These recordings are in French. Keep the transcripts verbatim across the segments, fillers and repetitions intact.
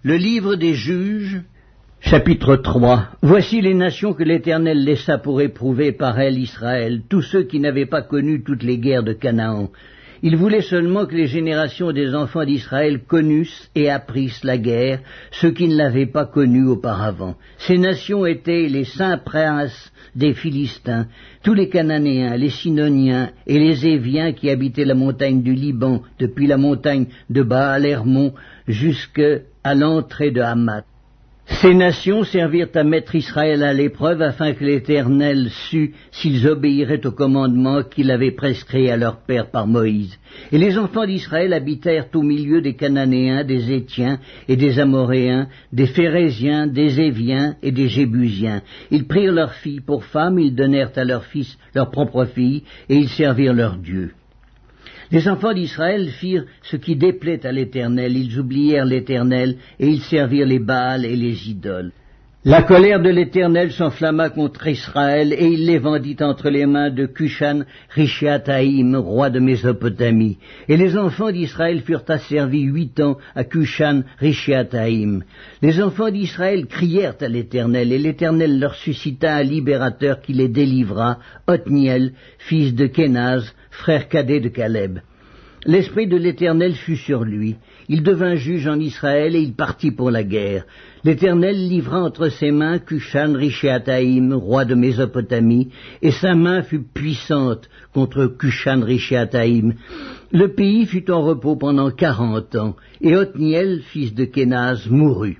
Le livre des Juges, chapitre trois. Voici les nations que l'Éternel laissa pour éprouver par elles Israël, tous ceux qui n'avaient pas connu toutes les guerres de Canaan. Il voulait seulement que les générations des enfants d'Israël connussent et apprissent la guerre, ceux qui ne l'avaient pas connue auparavant. Ces nations étaient les saints princes des Philistins, tous les Cananéens, les Sidoniens et les Éviens qui habitaient la montagne du Liban, depuis la montagne de Baal-Hermon jusqu'à l'entrée de Hamath. Ces nations servirent à mettre Israël à l'épreuve afin que l'Éternel sût s'ils obéiraient au commandement qu'il avait prescrit à leur père par Moïse. Et les enfants d'Israël habitèrent au milieu des Cananéens, des Hétiens et des Amoréens, des Phéréziens, des Éviens et des Jébusiens. Ils prirent leurs filles pour femmes, ils donnèrent à leurs fils leurs propres filles, et ils servirent leur Dieu. Les enfants d'Israël firent ce qui déplaît à l'Éternel, ils oublièrent l'Éternel, et ils servirent les Baals et les idoles. La colère de l'Éternel s'enflamma contre Israël, et il les vendit entre les mains de Cushan-Rishathaïm, roi de Mésopotamie. Et les enfants d'Israël furent asservis huit ans à Cushan-Rishathaïm. Les enfants d'Israël crièrent à l'Éternel, et l'Éternel leur suscita un libérateur qui les délivra, Othniel, fils de Kénaz, frère cadet de Caleb. L'esprit de l'Éternel fut sur lui. Il devint juge en Israël et il partit pour la guerre. L'Éternel livra entre ses mains Cushan-Rishathaïm, roi de Mésopotamie, et sa main fut puissante contre Cushan-Rishathaïm. Le pays fut en repos pendant quarante ans, et Othniel, fils de Kénaz, mourut.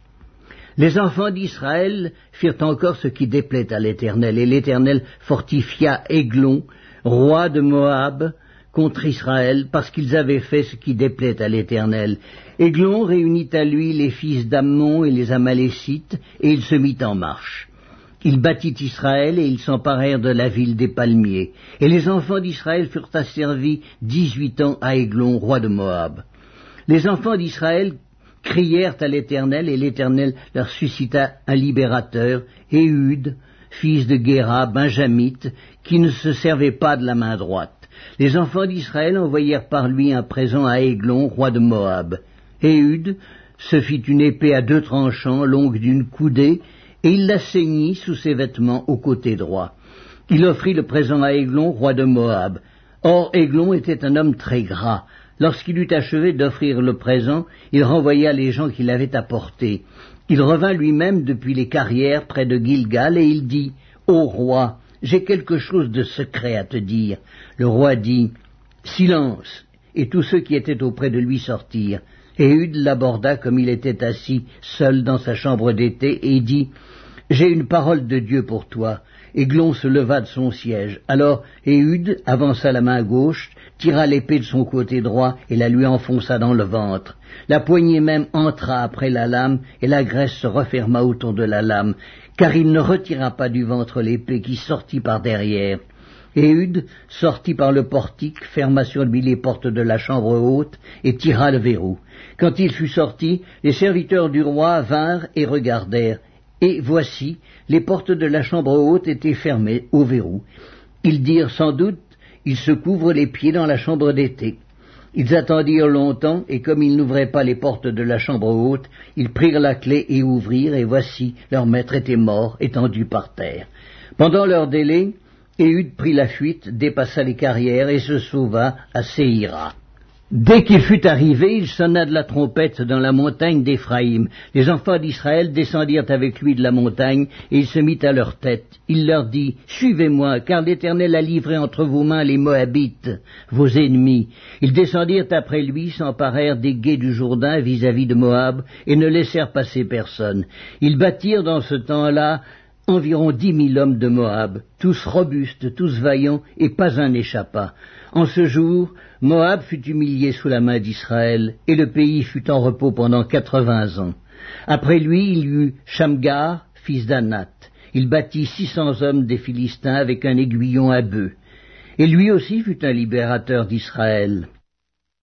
Les enfants d'Israël firent encore ce qui déplaît à l'Éternel, et l'Éternel fortifia Églon, roi de Moab, contre Israël, parce qu'ils avaient fait ce qui déplaît à l'Éternel. Églon réunit à lui les fils d'Ammon et les Amalécites, et il se mit en marche. Il battit Israël, et ils s'emparèrent de la ville des palmiers. Et les enfants d'Israël furent asservis dix-huit ans à Églon, roi de Moab. Les enfants d'Israël crièrent à l'Éternel, et l'Éternel leur suscita un libérateur, Éhud, fils de Guéra, benjamite, qui ne se servait pas de la main droite. Les enfants d'Israël envoyèrent par lui un présent à Églon, roi de Moab. Éhud se fit une épée à deux tranchants, longue d'une coudée, et il la ceignit sous ses vêtements au côté droit. Il offrit le présent à Églon, roi de Moab. Or Églon était un homme très gras. Lorsqu'il eut achevé d'offrir le présent, il renvoya les gens qui l'avaient apporté. Il revint lui-même depuis les carrières près de Gilgal, et il dit « Ô roi, j'ai quelque chose de secret à te dire. » Le roi dit « Silence !» et tous ceux qui étaient auprès de lui sortirent. Éhud l'aborda comme il était assis seul dans sa chambre d'été et dit « J'ai une parole de Dieu pour toi. » Églon se leva de son siège. Alors Éhud avança la main gauche, tira l'épée de son côté droit et la lui enfonça dans le ventre. La poignée même entra après la lame, et la graisse se referma autour de la lame, car il ne retira pas du ventre l'épée qui sortit par derrière. Éhud sortit par le portique, ferma sur lui les portes de la chambre haute, et tira le verrou. Quand il fut sorti, les serviteurs du roi vinrent et regardèrent, et voici, les portes de la chambre haute étaient fermées au verrou. Ils dirent sans doute, il se couvre les pieds dans la chambre d'été. Ils attendirent longtemps, et comme ils n'ouvraient pas les portes de la chambre haute, ils prirent la clé et ouvrirent, et voici, leur maître était mort, étendu par terre. Pendant leur délai, Éhud prit la fuite, dépassa les carrières, et se sauva à Séhira. Dès qu'il fut arrivé, il sonna de la trompette dans la montagne d'Éphraïm. Les enfants d'Israël descendirent avec lui de la montagne, et il se mit à leur tête. Il leur dit, « Suivez-moi, car l'Éternel a livré entre vos mains les Moabites, vos ennemis. » Ils descendirent après lui, s'emparèrent des gués du Jourdain vis-à-vis de Moab, et ne laissèrent passer personne. Ils battirent dans ce temps-là environ dix mille hommes de Moab, tous robustes, tous vaillants, et pas un n'échappa. En ce jour, Moab fut humilié sous la main d'Israël, et le pays fut en repos pendant quatre-vingts ans. Après lui, il y eut Shamgar, fils d'Anath. Il battit six cents hommes des Philistins avec un aiguillon à bœuf. Et lui aussi fut un libérateur d'Israël.